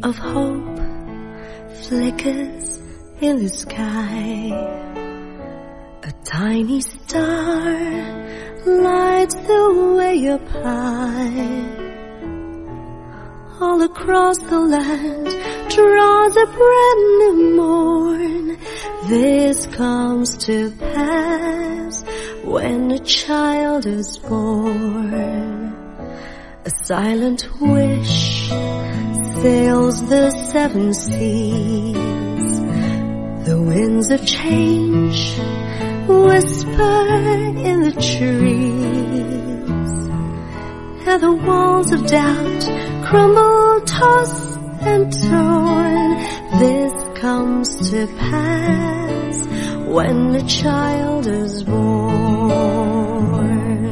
of hope flickers in the sky. A tiny star lights the way up high. All across the land draws a brand new morn. This comes to pass when a child is born. A silent wish sails the seven seas. The winds of change whisper in the trees, and the walls of doubt crumble, toss and torn. This comes to pass when the child is born.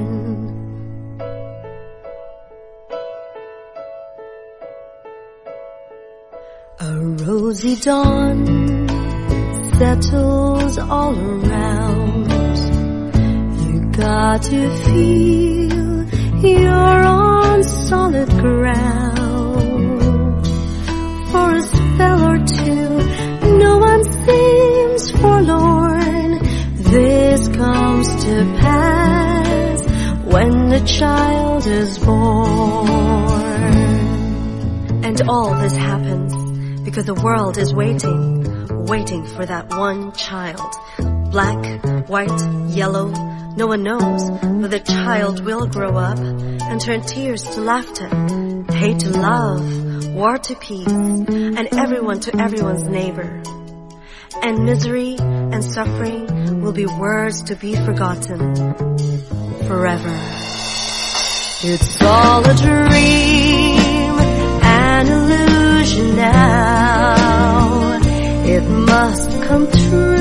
A rosy dawn settles all around. You got to feel you're on solid ground. For a spell or two, no one seems forlorn. This comes to pass when the child is born. And all this happens because the world is waiting for that one child. Black, white, yellow, no one knows, but the child will grow up and turn tears to laughter, hate to love, war to peace, and everyone to everyone's neighbor. And misery and suffering will be words to be forgotten forever. It's all a dream, an illusion now. It must come true.